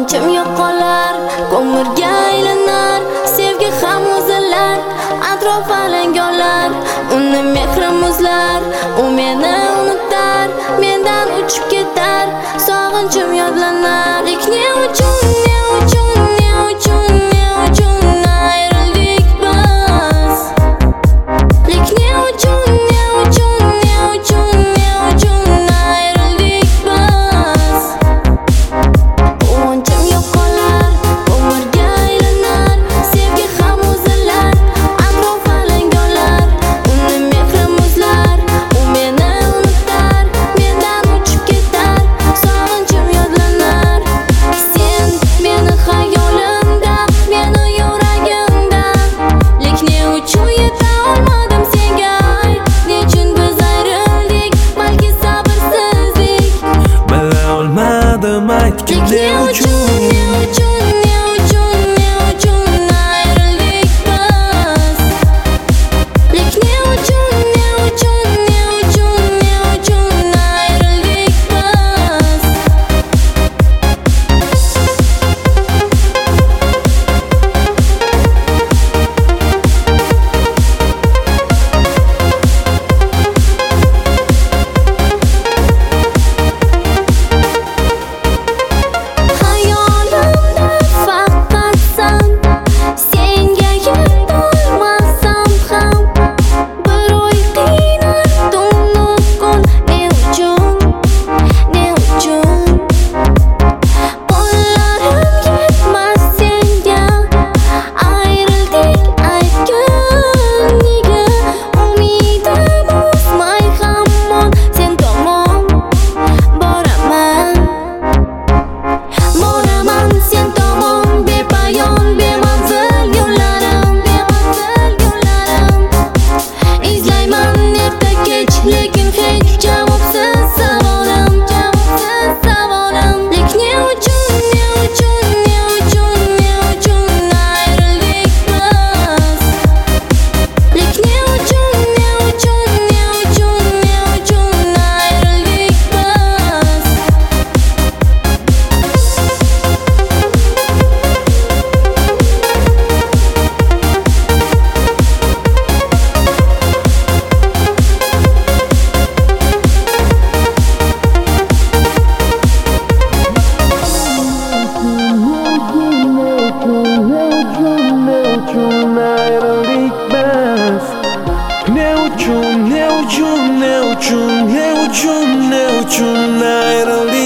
Quvonchim yo'qolar, ko'mirga aylanar, sevgi ham o'zilar, atrof alangolar, uni mehrim muzlar, u meni unutar, mendan uchib ketar, sog'inchim yodlanar. Ne uchun, ne uchun, ne uchun, ne uchun ayrildik biz? Ne uchun, ne uchun, ne uchun, ne uchun ayrildik biz? Quvonchim yo'qolar, ko'mirga aylanar, sevgi ham o'zilar, atrof alangolar, uni mehrim muzlar, u meni unutar, mendan uchib ketar, sog'inchim yodlanar. Sen meni xayolimda, meni yuragimda, lek ne uchun yeta olmadim senga? Nechun biz ayrildik? Balki sabrsizlik. Bila olmadim aytgin ne uchun, Ne uchun, ne uchun, ne uchun ayrildik biz? Lek ne uchun, ne uchun, ne uchun, ne uchun ayrildik biz? Hayolimda faqat sen, senga yetolmasam ham bir o'y qiynar tunu kun. Ne uchun, ne uchun qo'llarim yetmas senga? Ayrildik aytgin nega? Umidim o'smay hamon sen tomon boraman. Boraman sen tomon, bepayon bemanzil yo'llarim, bemanzil yo'llarim. Izlayman erta kech, lekin hech javobsiz savolim, javobsiz savolim. Lek ne uchun, ne uchun, ne uchun, ne uchun ayrildik biz? Lek ne uchun, ne uchun, ne uchun, ne uchun ayrildik biz? ne uchun, ne uchun, ne uchun, ne uchun, ne uchun ayrildik biz? Ne uchun, ne uchun, ne uchun, ne uchun ayrildik